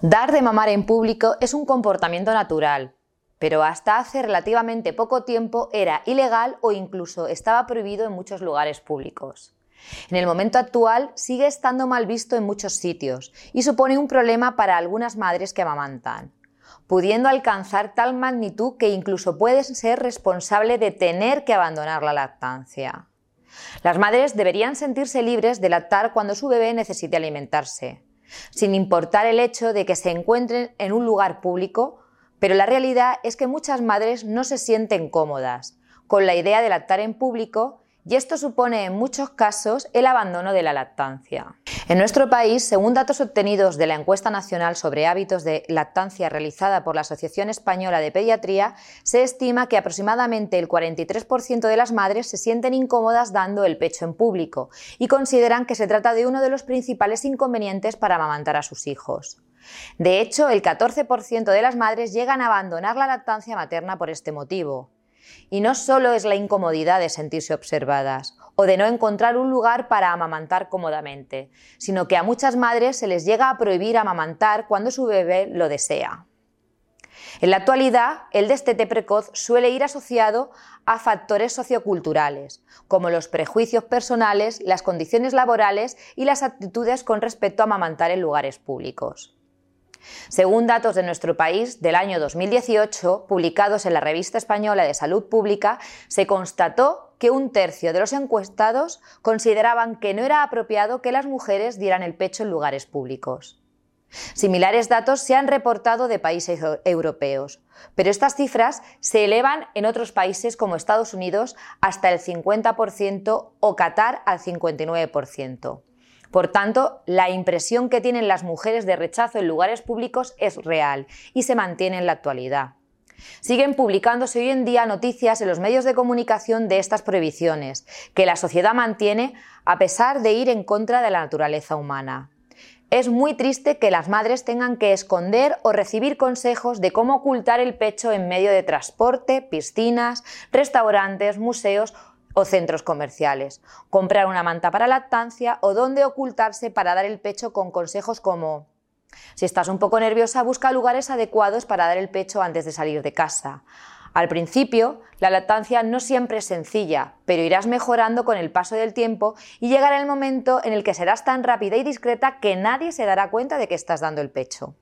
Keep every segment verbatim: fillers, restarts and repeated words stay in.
Dar de mamar en público es un comportamiento natural, pero hasta hace relativamente poco tiempo era ilegal o incluso estaba prohibido en muchos lugares públicos. En el momento actual sigue estando mal visto en muchos sitios y supone un problema para algunas madres que amamantan, pudiendo alcanzar tal magnitud que incluso pueden ser responsable de tener que abandonar la lactancia. Las madres deberían sentirse libres de lactar cuando su bebé necesite alimentarse, sin importar el hecho de que se encuentren en un lugar público, pero la realidad es que muchas madres no se sienten cómodas con la idea de lactar en público y esto supone en muchos casos el abandono de la lactancia. En nuestro país, según datos obtenidos de la encuesta nacional sobre hábitos de lactancia realizada por la Asociación Española de Pediatría, se estima que aproximadamente el cuarenta y tres por ciento de las madres se sienten incómodas dando el pecho en público y consideran que se trata de uno de los principales inconvenientes para amamantar a sus hijos. De hecho, el catorce por ciento de las madres llegan a abandonar la lactancia materna por este motivo. Y no solo es la incomodidad de sentirse observadas o de no encontrar un lugar para amamantar cómodamente, sino que a muchas madres se les llega a prohibir amamantar cuando su bebé lo desea. En la actualidad, el destete precoz suele ir asociado a factores socioculturales, como los prejuicios personales, las condiciones laborales y las actitudes con respecto a amamantar en lugares públicos. Según datos de nuestro país del año dos mil dieciocho, publicados en la Revista Española de Salud Pública, se constató que un tercio de los encuestados consideraban que no era apropiado que las mujeres dieran el pecho en lugares públicos. Similares datos se han reportado de países europeos, pero estas cifras se elevan en otros países como Estados Unidos hasta el cincuenta por ciento o Qatar al cincuenta y nueve por ciento. Por tanto, la impresión que tienen las mujeres de rechazo en lugares públicos es real y se mantiene en la actualidad. Siguen publicándose hoy en día noticias en los medios de comunicación de estas prohibiciones, que la sociedad mantiene a pesar de ir en contra de la naturaleza humana. Es muy triste que las madres tengan que esconder o recibir consejos de cómo ocultar el pecho en medio de transporte, piscinas, restaurantes, museos o centros comerciales, comprar una manta para lactancia o dónde ocultarse para dar el pecho con consejos como: si estás un poco nerviosa, busca lugares adecuados para dar el pecho antes de salir de casa. Al principio, la lactancia no siempre es sencilla, pero irás mejorando con el paso del tiempo y llegará el momento en el que serás tan rápida y discreta que nadie se dará cuenta de que estás dando el pecho.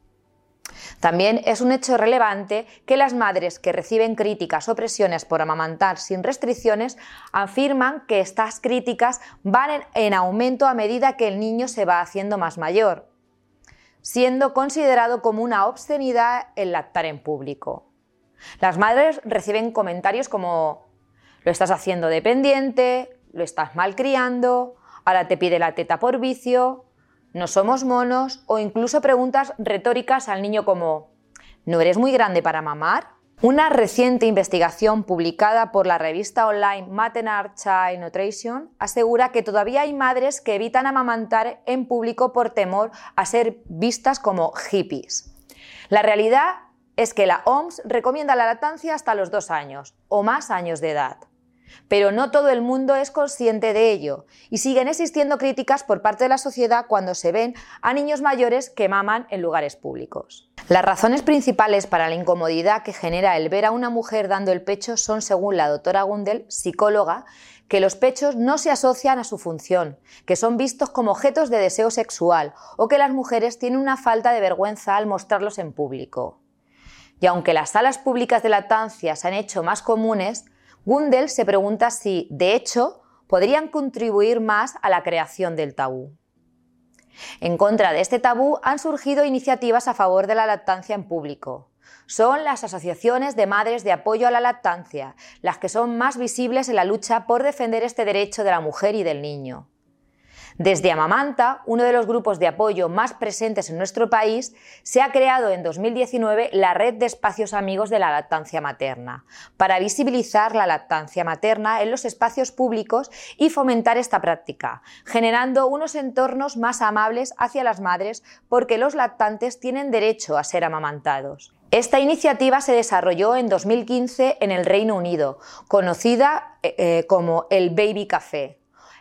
También es un hecho relevante que las madres que reciben críticas o presiones por amamantar sin restricciones afirman que estas críticas van en aumento a medida que el niño se va haciendo más mayor, siendo considerado como una obscenidad el lactar en público. Las madres reciben comentarios como: lo estás haciendo dependiente, lo estás malcriando, ahora te pide la teta por vicio, no somos monos, o incluso preguntas retóricas al niño como: ¿no eres muy grande para mamar? Una reciente investigación publicada por la revista online Maternal Child Nutrition asegura que todavía hay madres que evitan amamantar en público por temor a ser vistas como hippies. La realidad es que la O M S recomienda la lactancia hasta los dos años o más años de edad. Pero no todo el mundo es consciente de ello y siguen existiendo críticas por parte de la sociedad cuando se ven a niños mayores que maman en lugares públicos. Las razones principales para la incomodidad que genera el ver a una mujer dando el pecho son, según la doctora Gundel, psicóloga, que los pechos no se asocian a su función, que son vistos como objetos de deseo sexual o que las mujeres tienen una falta de vergüenza al mostrarlos en público. Y aunque las salas públicas de lactancia se han hecho más comunes, Gundel se pregunta si, de hecho, podrían contribuir más a la creación del tabú. En contra de este tabú han surgido iniciativas a favor de la lactancia en público. Son las asociaciones de madres de apoyo a la lactancia, las que son más visibles en la lucha por defender este derecho de la mujer y del niño. Desde Amamanta, uno de los grupos de apoyo más presentes en nuestro país, se ha creado en dos mil diecinueve la Red de Espacios Amigos de la Lactancia Materna, para visibilizar la lactancia materna en los espacios públicos y fomentar esta práctica, generando unos entornos más amables hacia las madres porque los lactantes tienen derecho a ser amamantados. Esta iniciativa se desarrolló en dos mil quince en el Reino Unido, conocida eh, como el Baby Café.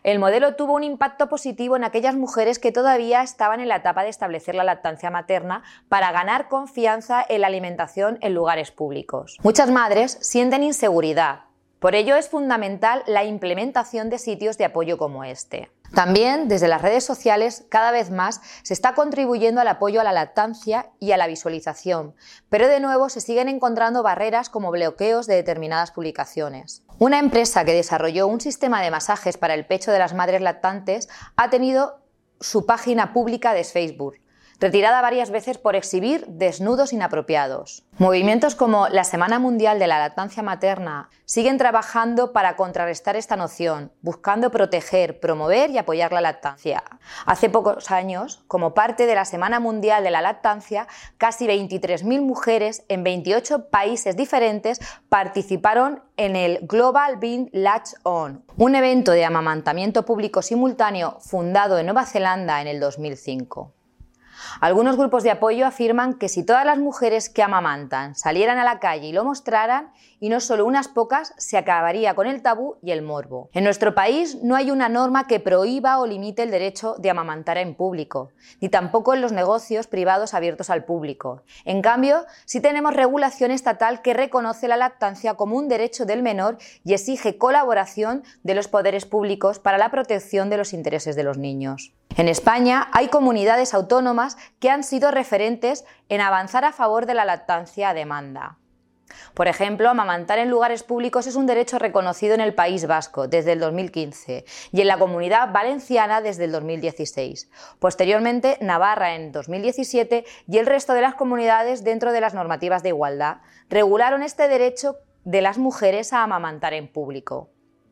el modelo tuvo un impacto positivo en aquellas mujeres que todavía estaban en la etapa de establecer la lactancia materna para ganar confianza en la alimentación en lugares públicos. Muchas madres sienten inseguridad. Por ello es fundamental la implementación de sitios de apoyo como este. También, desde las redes sociales, cada vez más se está contribuyendo al apoyo a la lactancia y a la visualización, pero de nuevo se siguen encontrando barreras como bloqueos de determinadas publicaciones. Una empresa que desarrolló un sistema de masajes para el pecho de las madres lactantes ha tenido su página pública de Facebook retirada varias veces por exhibir desnudos inapropiados. Movimientos como la Semana Mundial de la Lactancia Materna siguen trabajando para contrarrestar esta noción, buscando proteger, promover y apoyar la lactancia. Hace pocos años, como parte de la Semana Mundial de la Lactancia, casi veintitrés mil mujeres en veintiocho países diferentes participaron en el Global Being Latch On, un evento de amamantamiento público simultáneo fundado en Nueva Zelanda en el dos mil cinco. Algunos grupos de apoyo afirman que si todas las mujeres que amamantan salieran a la calle y lo mostraran, y no solo unas pocas, se acabaría con el tabú y el morbo. En nuestro país no hay una norma que prohíba o limite el derecho de amamantar en público, ni tampoco en los negocios privados abiertos al público. En cambio, sí tenemos regulación estatal que reconoce la lactancia como un derecho del menor y exige colaboración de los poderes públicos para la protección de los intereses de los niños. En España hay comunidades autónomas que han sido referentes en avanzar a favor de la lactancia a demanda. Por ejemplo, amamantar en lugares públicos es un derecho reconocido en el País Vasco desde el dos mil quince y en la Comunidad Valenciana desde el dos mil dieciséis. Posteriormente, Navarra en dos mil diecisiete y el resto de las comunidades, dentro de las normativas de igualdad, regularon este derecho de las mujeres a amamantar en público.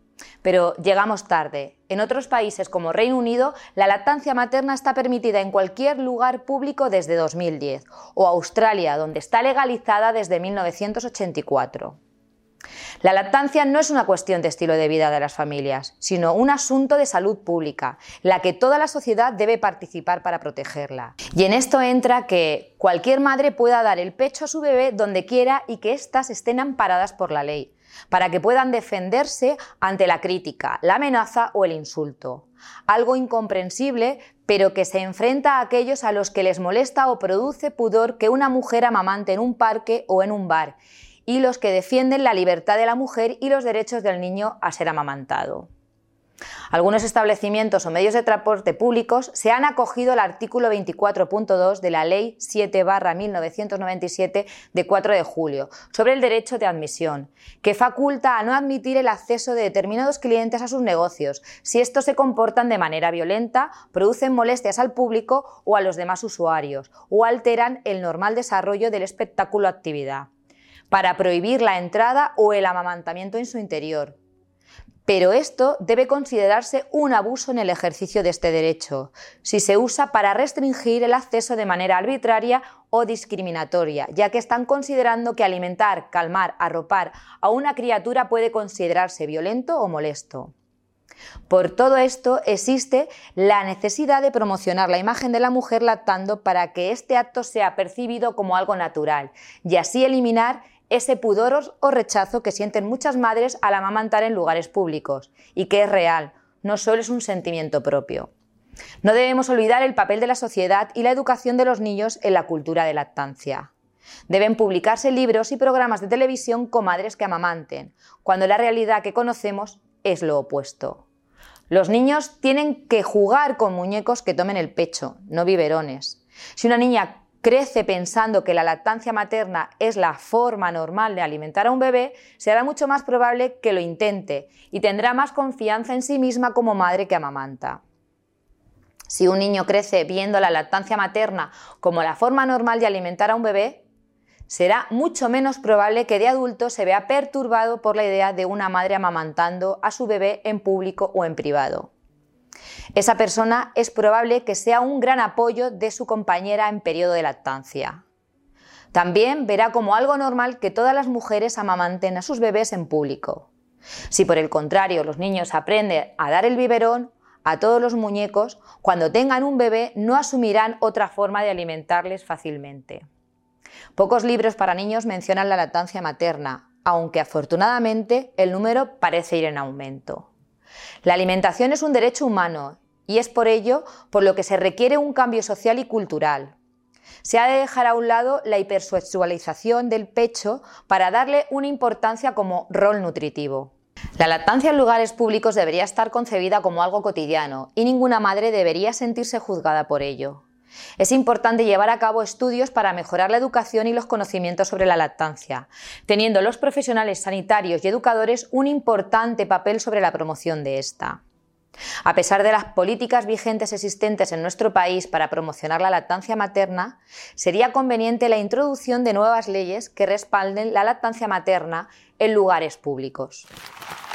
Pero llegamos tarde. En otros países como Reino Unido, la lactancia materna está permitida en cualquier lugar público desde dos mil diez, o Australia, donde está legalizada desde mil novecientos ochenta y cuatro. La lactancia no es una cuestión de estilo de vida de las familias, sino un asunto de salud pública, en la que toda la sociedad debe participar para protegerla. Y en esto entra que cualquier madre pueda dar el pecho a su bebé donde quiera y que éstas estén amparadas por la ley, para que puedan defenderse ante la crítica, la amenaza o el insulto. Algo incomprensible, pero que se enfrenta a aquellos a los que les molesta o produce pudor que una mujer amamante en un parque o en un bar, y los que defienden la libertad de la mujer y los derechos del niño a ser amamantado. Algunos establecimientos o medios de transporte públicos se han acogido al artículo veinticuatro punto dos de la Ley siete barra mil novecientos noventa y siete de cuatro de julio sobre el derecho de admisión, que faculta a no admitir el acceso de determinados clientes a sus negocios si estos se comportan de manera violenta, producen molestias al público o a los demás usuarios o alteran el normal desarrollo del espectáculo o actividad, para prohibir la entrada o el amamantamiento en su interior. Pero esto debe considerarse un abuso en el ejercicio de este derecho, si se usa para restringir el acceso de manera arbitraria o discriminatoria, ya que están considerando que alimentar, calmar, arropar a una criatura puede considerarse violento o molesto. Por todo esto existe la necesidad de promocionar la imagen de la mujer lactando para que este acto sea percibido como algo natural y así eliminar ese pudor o rechazo que sienten muchas madres al amamantar en lugares públicos y que es real, no solo es un sentimiento propio. No debemos olvidar el papel de la sociedad y la educación de los niños en la cultura de lactancia. Deben publicarse libros y programas de televisión con madres que amamanten, cuando la realidad que conocemos es lo opuesto. Los niños tienen que jugar con muñecos que tomen el pecho, no biberones. Si una niña crece pensando que la lactancia materna es la forma normal de alimentar a un bebé, será mucho más probable que lo intente y tendrá más confianza en sí misma como madre que amamanta. Si un niño crece viendo la lactancia materna como la forma normal de alimentar a un bebé, será mucho menos probable que de adulto se vea perturbado por la idea de una madre amamantando a su bebé en público o en privado. Esa persona es probable que sea un gran apoyo de su compañera en periodo de lactancia. También verá como algo normal que todas las mujeres amamanten a sus bebés en público. Si por el contrario los niños aprenden a dar el biberón a todos los muñecos, cuando tengan un bebé no asumirán otra forma de alimentarles fácilmente. Pocos libros para niños mencionan la lactancia materna, aunque afortunadamente el número parece ir en aumento. La alimentación es un derecho humano y es por ello por lo que se requiere un cambio social y cultural. Se ha de dejar a un lado la hipersexualización del pecho para darle una importancia como rol nutritivo. La lactancia en lugares públicos debería estar concebida como algo cotidiano y ninguna madre debería sentirse juzgada por ello. Es importante llevar a cabo estudios para mejorar la educación y los conocimientos sobre la lactancia, teniendo los profesionales sanitarios y educadores un importante papel sobre la promoción de esta. A pesar de las políticas vigentes existentes en nuestro país para promocionar la lactancia materna, sería conveniente la introducción de nuevas leyes que respalden la lactancia materna en lugares públicos.